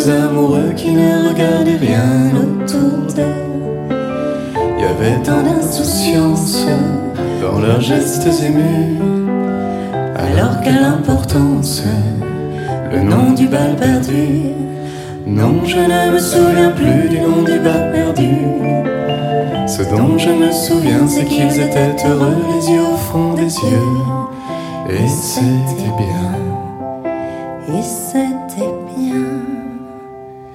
deux amoureux qui ne regardaient rien autour d'eux. Il y avait tant d'insouciance dans leurs gestes émus, alors quelle importance le nom du bal perdu. Non, je ne me souviens plus du nom du bal perdu. Ce dont je me souviens, c'est qu'ils étaient heureux, les yeux au fond des yeux. Et c'était bien. Et c'était